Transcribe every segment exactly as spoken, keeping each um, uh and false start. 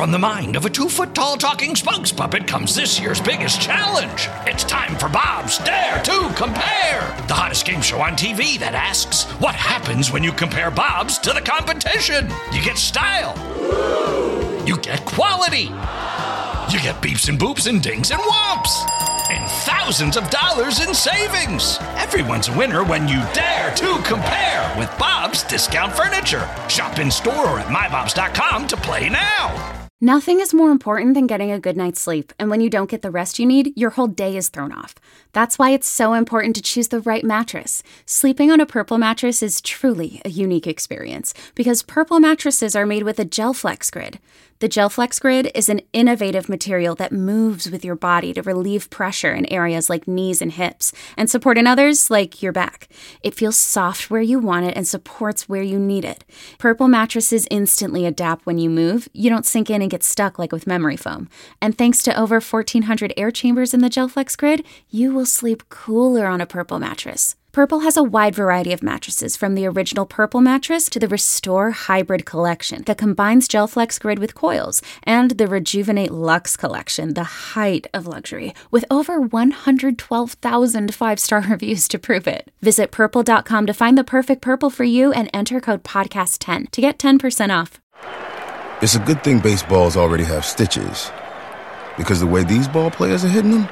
From the mind of a two-foot-tall talking spokes puppet comes this year's biggest challenge. It's time for Bob's Dare to Compare, the hottest game show on T V that asks, what happens when you compare Bobs to the competition? You get style. You get quality. You get beeps and boops and dings and whomps. And thousands of dollars in savings. Everyone's a winner when you dare to compare with Bob's Discount Furniture. Shop in store or at my bobs dot com to play now. Nothing is more important than getting a good night's sleep, and when you don't get the rest you need, your whole day is thrown off. That's why it's so important to choose the right mattress. Sleeping on a Purple mattress is truly a unique experience, because Purple mattresses are made with a GelFlex Grid. The GelFlex Grid is an innovative material that moves with your body to relieve pressure in areas like knees and hips, and support in others like your back. It feels soft where you want it and supports where you need it. Purple mattresses instantly adapt when you move. You don't sink in and get stuck like with memory foam. And thanks to over fourteen hundred air chambers in the GelFlex Grid, you will sleep cooler on a Purple mattress. Purple has a wide variety of mattresses, from the original Purple mattress to the Restore Hybrid collection that combines GelFlex Grid with coils, and the Rejuvenate Luxe collection, the height of luxury, with over one hundred twelve thousand five-star reviews to prove it. Visit purple dot com to find the perfect Purple for you and enter code podcast ten to get ten percent off. It's a good thing baseballs already have stitches, because the way these ball players are hitting them,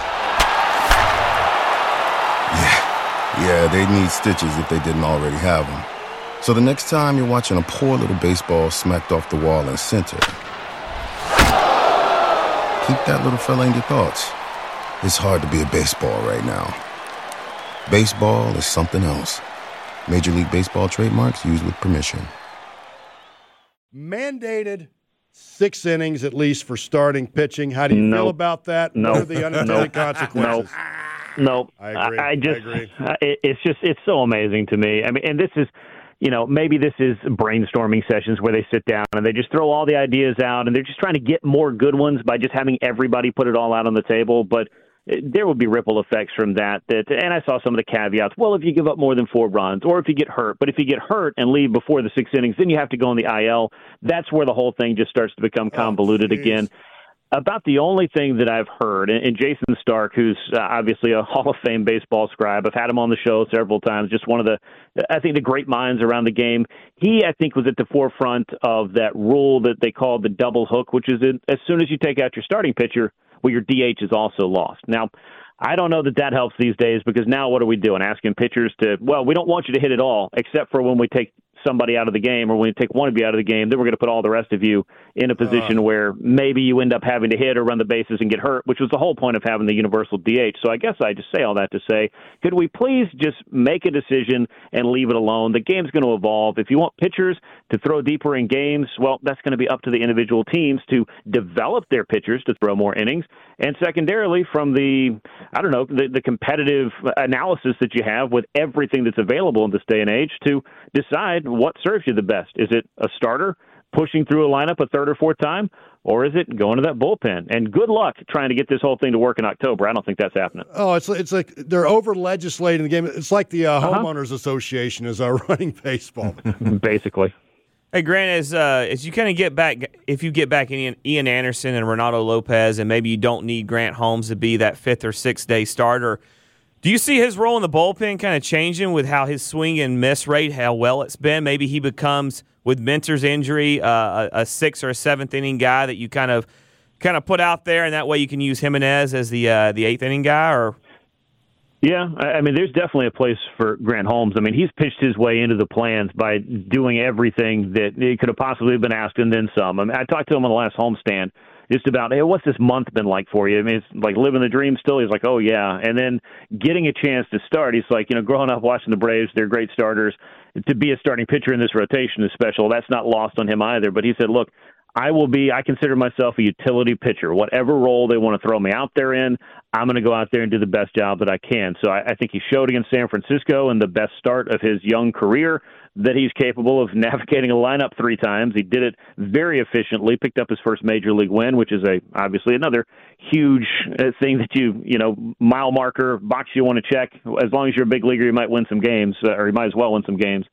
yeah. Yeah, they need stitches if they didn't already have them. So the next time you're watching a poor little baseball smacked off the wall in center, keep that little fella in your thoughts. It's hard to be a baseball right now. Baseball is something else. Major League Baseball trademarks used with permission. Mandated six innings at least for starting pitching. How do you nope. feel about that? Nope. What are the unintended consequences? Nope. No, I agree. I, I just, I agree. It, it's just, it's so amazing to me. I mean, and this is, you know, maybe this is brainstorming sessions where they sit down and they just throw all the ideas out and they're just trying to get more good ones by just having everybody put it all out on the table. But there would be ripple effects from that. That, and I saw some of the caveats. Well, if you give up more than four runs, or if you get hurt, but if you get hurt and leave before the six innings, then you have to go on the I L. That's where the whole thing just starts to become convoluted oh, again. About the only thing that I've heard, and Jason Stark, who's uh, obviously a Hall of Fame baseball scribe, I've had him on the show several times, just one of the, I think, the great minds around the game. He, I think, was at the forefront of that rule that they called the double hook, which is in, as soon as you take out your starting pitcher, well, your D H is also lost. Now, I don't know that that helps these days, because now what are we doing? Asking pitchers to, well, we don't want you to hit at all, except for when we take somebody out of the game, or when you take one of you out of the game, then we're going to put all the rest of you in a position uh, where maybe you end up having to hit or run the bases and get hurt, which was the whole point of having the universal D H. So I guess I just say all that to say, could we please just make a decision and leave it alone? The game's going to evolve. If you want pitchers to throw deeper in games, well, that's going to be up to the individual teams to develop their pitchers to throw more innings. And secondarily, from the, I don't know, the, the competitive analysis that you have with everything that's available in this day and age, to decide what serves you the best. Is it a starter pushing through a lineup a third or fourth time, or is it going to that bullpen? And good luck trying to get this whole thing to work in October. I don't think that's happening. Oh, it's it's like they're over-legislating the game. It's like the uh, uh-huh. Homeowners Association is uh, running baseball. Basically. Hey, Grant, as uh, as you kind of get back, if you get back Ian, Ian Anderson and Renato Lopez, and maybe you don't need Grant Holmes to be that fifth or sixth day starter, do you see his role in the bullpen kind of changing with how his swing and miss rate, how well it's been? Maybe he becomes, with Minter's injury, uh, a, a sixth or a seventh inning guy that you kind of kind of put out there, and that way you can use Jimenez as the uh, the eighth inning guy, or. Yeah, I mean, there's definitely a place for Grant Holmes. I mean, he's pitched his way into the plans by doing everything that he could have possibly been asked, and then some. I mean, I talked to him on the last homestand just about, hey, what's this month been like for you? I mean, it's like living the dream still. He's like, oh, yeah. And then getting a chance to start, he's like, you know, growing up watching the Braves, they're great starters. To be a starting pitcher in this rotation is special. That's not lost on him either. But he said, look, I will be, I consider myself a utility pitcher. Whatever role they want to throw me out there in, I'm going to go out there and do the best job that I can. So I, I think he showed against San Francisco in the best start of his young career that he's capable of navigating a lineup three times. He did it very efficiently, picked up his first major league win, which is a obviously another huge uh, thing that you, you know, mile marker, box you want to check. As long as you're a big leaguer, you might win some games, uh, or you might as well win some games.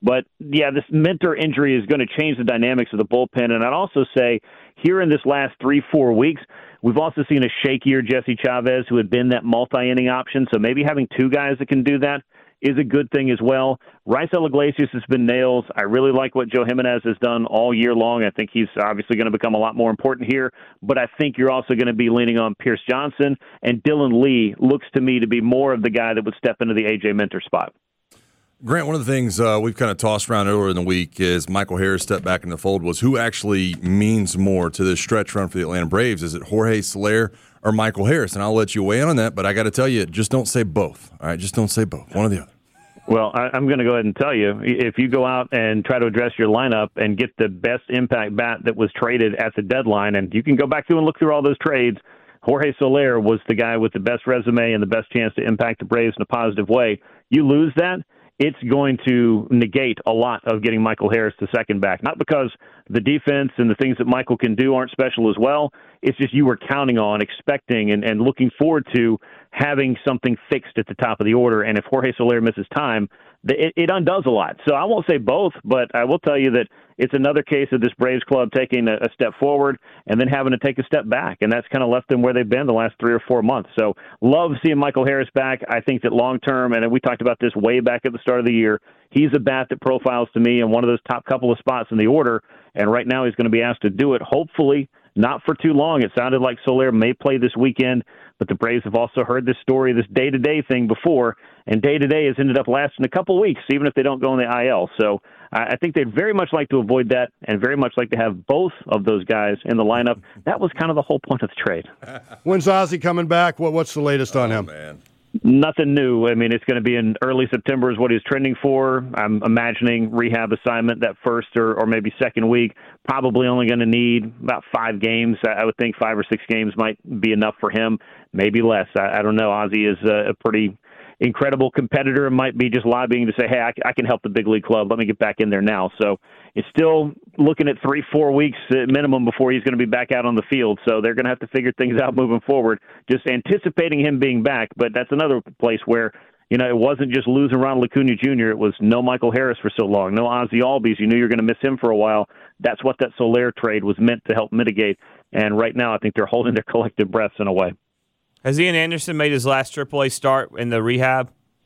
But, yeah, this Minter injury is going to change the dynamics of the bullpen. And I'd also say here in this last three, four weeks, we've also seen a shakier Jesse Chavez who had been that multi-inning option. So maybe having two guys that can do that is a good thing as well. Raisel Iglesias has been nails. I really like what Joe Jimenez has done all year long. I think he's obviously going to become a lot more important here, but I think you're also going to be leaning on Pierce Johnson, and Dylan Lee looks to me to be more of the guy that would step into the A J Minter spot. Grant, one of the things uh, we've kind of tossed around earlier in the week is Michael Harris stepped back in the fold was who actually means more to this stretch run for the Atlanta Braves. Is it Jorge Soler or Michael Harris? And I'll let you weigh in on that, but I got to tell you, just don't say both. All right, just don't say both. One or the other. Well, I, I'm going to go ahead and tell you, if you go out and try to address your lineup and get the best impact bat that was traded at the deadline, and you can go back through and look through all those trades, Jorge Soler was the guy with the best resume and the best chance to impact the Braves in a positive way. You lose that, it's going to negate a lot of getting Michael Harris to second back. Not because the defense and the things that Michael can do aren't special as well. It's just you were counting on, expecting, and, and looking forward to having something fixed at the top of the order. And if Jorge Soler misses time, it, it undoes a lot. So I won't say both, but I will tell you that it's another case of this Braves club taking a, a step forward and then having to take a step back. And that's kind of left them where they've been the last three or four months. So love seeing Michael Harris back. I think that long term, and we talked about this way back at the start of the year, he's a bat that profiles to me in one of those top couple of spots in the order. And right now he's going to be asked to do it, hopefully not for too long. It sounded like Soler may play this weekend, but the Braves have also heard this story, this day-to-day thing before, and day-to-day has ended up lasting a couple weeks, even if they don't go in the I L. So I think they'd very much like to avoid that and very much like to have both of those guys in the lineup. That was kind of the whole point of the trade. When's Ozzie coming back? What, what's the latest on oh, him? Man. Nothing new. I mean, it's going to be in early September is what he's trending for. I'm imagining rehab assignment that first or, or maybe second week. Probably only going to need about five games. I would think five or six games might be enough for him, maybe less. I, I don't know. Ozzie is a, a pretty incredible competitor and might be just lobbying to say, hey, I, I can help the big league club. Let me get back in there now. So it's still looking at three, four weeks at minimum before he's going to be back out on the field. So they're going to have to figure things out moving forward, just anticipating him being back. But that's another place where, you know, it wasn't just losing Ronald Acuna Junior It was no Michael Harris for so long, no Ozzie Albies. You knew you were going to miss him for a while. That's what that Soler trade was meant to help mitigate. And right now I think they're holding their collective breaths in a way. Has Ian Anderson made his last triple A start in the rehab?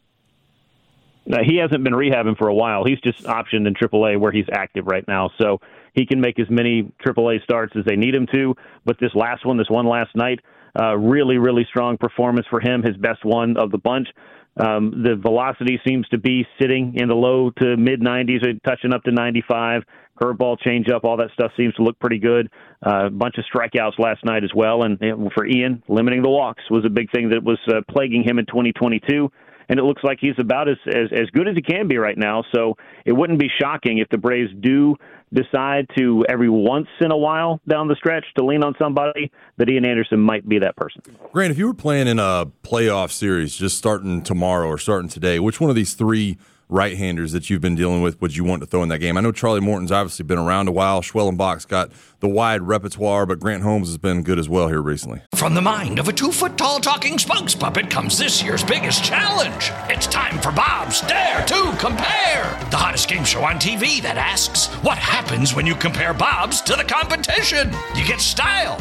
No, he hasn't been rehabbing for a while. He's just optioned in triple A where he's active right now. So he can make as many triple A starts as they need him to. But this last one, this one last night, uh, really, really strong performance for him, his best one of the bunch. Um, the velocity seems to be sitting in the low to mid nineties, touching up to ninety-five. Curveball, changeup, all that stuff seems to look pretty good. A uh, bunch of strikeouts last night as well. And, and for Ian, limiting the walks was a big thing that was uh, plaguing him in twenty twenty-two. And it looks like he's about as, as, as good as he can be right now. So it wouldn't be shocking if the Braves do decide to, every once in a while down the stretch, to lean on somebody, that Ian Anderson might be that person. Grant, if you were playing in a playoff series just starting tomorrow or starting today, which one of these three right-handers that you've been dealing with would you want to throw in that game? I know Charlie Morton's obviously been around a while. Schwellenbach's got the wide repertoire, but Grant Holmes has been good as well here recently. From the mind of a two-foot-tall talking spokes puppet comes this year's biggest challenge. It's time for Bob's Dare to Compare, the hottest game show on T V that asks, what happens when you compare Bob's to the competition? You get style.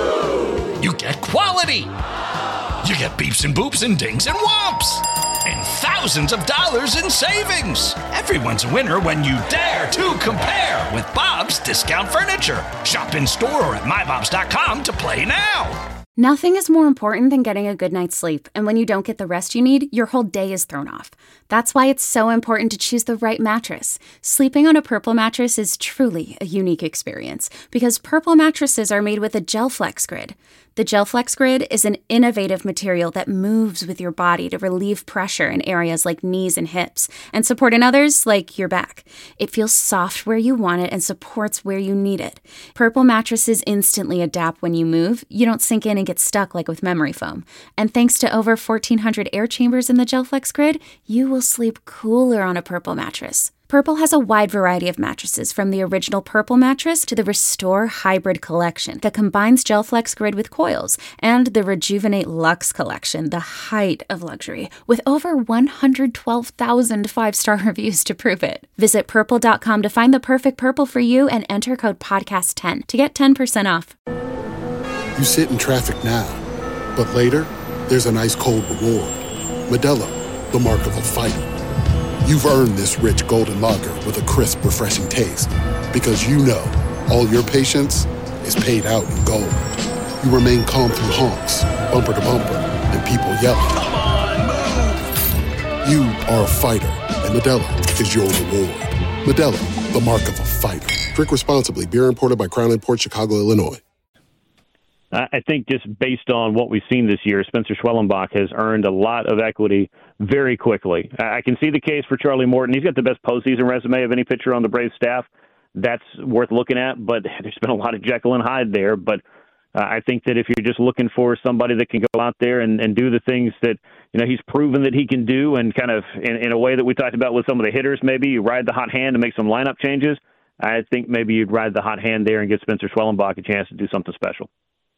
You get quality. You get beeps and boops and dings and whomps. And thousands of dollars in savings. Everyone's a winner when you dare to compare with Bob's Discount Furniture. Shop in store or at my bobs dot com to play now. Nothing is more important than getting a good night's sleep, and when you don't get the rest you need, your whole day is thrown off. That's why it's so important to choose the right mattress. Sleeping on a Purple mattress is truly a unique experience, because Purple mattresses are made with a GelFlex Grid. The GelFlex Grid is an innovative material that moves with your body to relieve pressure in areas like knees and hips, and support in others like your back. It feels soft where you want it and supports where you need it. Purple mattresses instantly adapt when you move. You don't sink in and get stuck like with memory foam. And thanks to over fourteen hundred air chambers in the GelFlex Grid, you will sleep cooler on a Purple mattress. Purple has a wide variety of mattresses, from the original Purple mattress to the Restore Hybrid collection that combines GelFlex Grid with coils, and the Rejuvenate Luxe collection, the height of luxury, with over one hundred twelve thousand five-star reviews to prove it. Visit purple dot com to find the perfect Purple for you and enter code podcast ten to get ten percent off. You sit in traffic now, but later, there's an ice-cold reward. Modelo, the mark of a fighter. You've earned this rich golden lager with a crisp, refreshing taste. Because you know, all your patience is paid out in gold. You remain calm through honks, bumper to bumper, and people yelling. Come on, move! You are a fighter, and Modelo is your reward. Modelo, the mark of a fighter. Drink responsibly. Beer imported by Crown Imports, Chicago, Illinois. I think just based on what we've seen this year, Spencer Schwellenbach has earned a lot of equity very quickly. I can see the case for Charlie Morton. He's got the best postseason resume of any pitcher on the Braves staff. That's worth looking at, but there's been a lot of Jekyll and Hyde there. But uh, I think that if you're just looking for somebody that can go out there and, and do the things that, you know, he's proven that he can do, and kind of in, in a way that we talked about with some of the hitters, maybe you ride the hot hand and make some lineup changes. I think maybe you'd ride the hot hand there and give Spencer Schwellenbach a chance to do something special.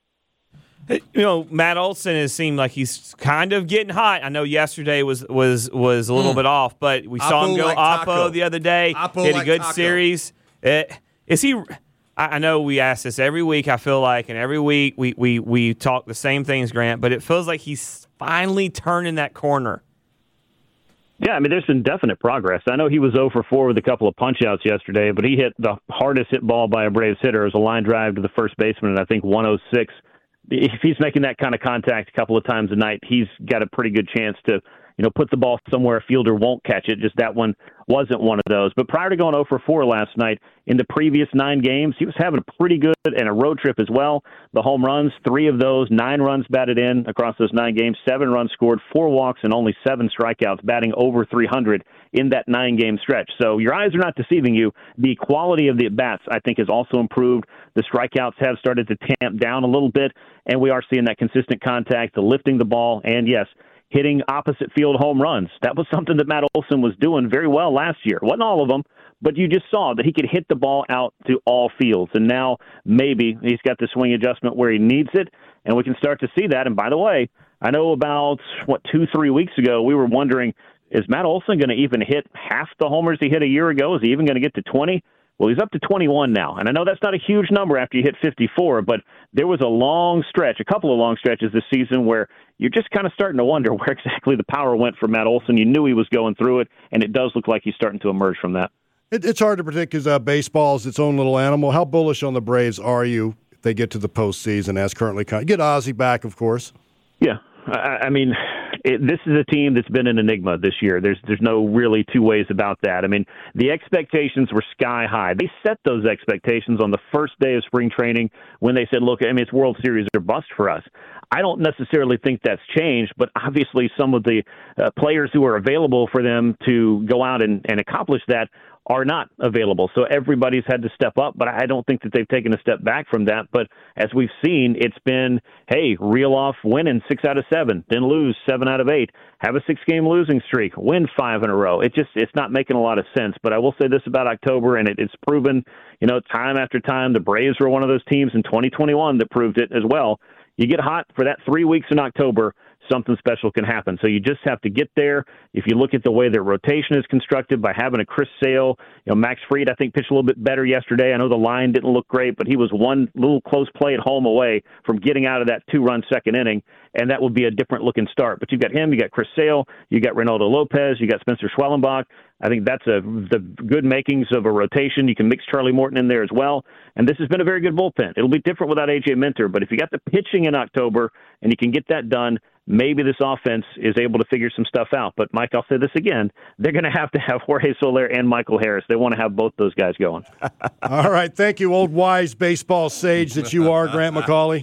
You know, Matt Olson has seemed like he's kind of getting hot. I know yesterday was was was a little mm. bit off, but we saw Oppo him go like Oppo taco. the other day. Oppo Hit like a good taco. series. Uh, is he? I, I know we ask this every week, I feel like, and every week we, we, we talk the same things, Grant, but it feels like he's finally turning that corner. Yeah, I mean, there's been definite progress. I know he was oh for four with a couple of punch-outs yesterday, but he hit the hardest hit ball by a Braves hitter. It was a line drive to the first baseman, and I think one oh six. If he's making that kind of contact a couple of times a night, he's got a pretty good chance to, you know, put the ball somewhere a fielder won't catch it. Just that one wasn't one of those. But prior to going oh for four last night, in the previous nine games, he was having a pretty good and a road trip as well. The home runs, three of those, nine runs batted in across those nine games, seven runs scored, four walks, and only seven strikeouts, batting over three hundred in that nine-game stretch. So your eyes are not deceiving you. The quality of the at-bats, I think, has also improved. The strikeouts have started to tamp down a little bit, and we are seeing that consistent contact, the lifting the ball, and, yes, hitting opposite field home runs. That was something that Matt Olson was doing very well last year. Wasn't all of them, but you just saw that he could hit the ball out to all fields. And now maybe he's got the swing adjustment where he needs it, and we can start to see that. And by the way, I know about, what, two, three weeks ago, we were wondering, is Matt Olson going to even hit half the homers he hit a year ago? Is he even going to get to twenty? Well, he's up to twenty-one now. And I know that's not a huge number after you hit fifty-four, but there was a long stretch, a couple of long stretches this season where you're just kind of starting to wonder where exactly the power went for Matt Olson. You knew he was going through it, and it does look like he's starting to emerge from that. It, it's hard to predict because uh, baseball is its own little animal. How bullish on the Braves are you if they get to the postseason as currently con- get Ozzie back, of course? Yeah, I, I mean, it, this is a team that's been an enigma this year. There's there's no really two ways about that. I mean, the expectations were sky high. They set those expectations on the first day of spring training when they said, look, I mean, it's World Series or bust for us. I don't necessarily think that's changed, but obviously some of the uh, players who are available for them to go out and, and accomplish that are not available. So everybody's had to step up, but I don't think that they've taken a step back from that. But as we've seen, it's been, hey, reel off winning six out of seven, then lose seven out of eight, have a six-game losing streak, win five in a row. It just, it's not making a lot of sense. But I will say this about October, and it, it's proven, you know, time after time, the Braves were one of those teams in twenty twenty-one that proved it as well. You get hot for that three weeks in October, something special can happen. So you just have to get there. If you look at the way their rotation is constructed by having a Chris Sale, you know, Max Fried, I think, pitched a little bit better yesterday. I know the line didn't look great, but he was one little close play at home away from getting out of that two-run second inning, and that would be a different-looking start. But you've got him, you got Chris Sale, you got Reynaldo Lopez, you got Spencer Schwellenbach. I think that's a, the good makings of a rotation. You can mix Charlie Morton in there as well. And this has been a very good bullpen. It'll be different without A J Minter, but if you got the pitching in October and you can get that done, maybe this offense is able to figure some stuff out. But, Mike, I'll say this again. They're going to have to have Jorge Soler and Michael Harris. They want to have both those guys going. All right. Thank you, old wise baseball sage that you are, Grant McAuley.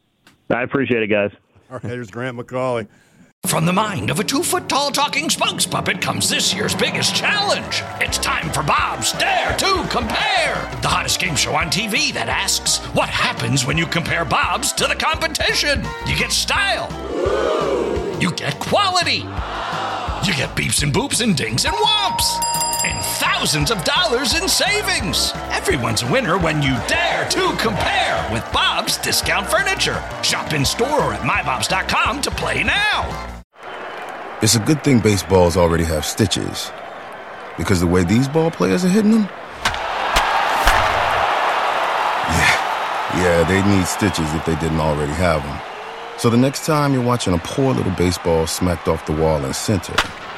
I appreciate it, guys. All right, here's Grant McAuley. From the mind of a two-foot-tall talking spokes puppet comes this year's biggest challenge. It's time for Bob's Dare to Compare, the hottest game show on T V that asks, what happens when you compare Bob's to the competition? You get style. You get quality. You get beeps and boops and dings and whomps. and thousands of dollars in savings. Everyone's a winner when you dare to compare with Bob's Discount Furniture. Shop in store or at my bobs dot com to play now. It's a good thing baseballs already have stitches, because the way these ball players are hitting them, yeah, yeah, they need stitches if they didn't already have them. So the next time you're watching a poor little baseball smacked off the wall in center,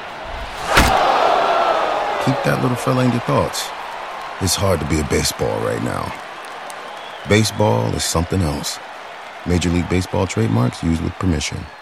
keep that little fella in your thoughts. It's hard to be a baseball right now. Baseball is something else. Major League Baseball trademarks used with permission.